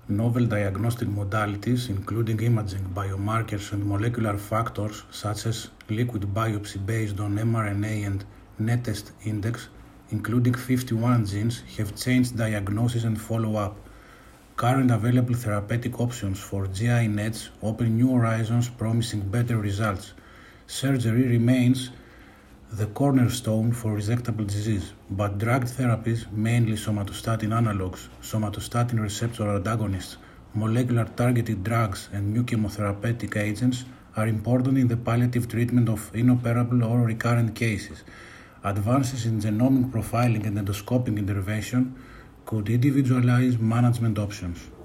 Novel diagnostic modalities, including imaging, biomarkers, and molecular factors such as liquid biopsy based on mRNA and NETEST index, including 51 genes, have changed diagnosis and follow-up. Current available therapeutic options for GI NETs open new horizons promising better results. Surgery remains the cornerstone for resectable disease, but drug therapies, mainly somatostatin analogs, somatostatin receptor antagonists, molecular targeted drugs, and new chemotherapeutic agents are important in the palliative treatment of inoperable or recurrent cases. Advances in genomic profiling and endoscopic intervention could individualize management options.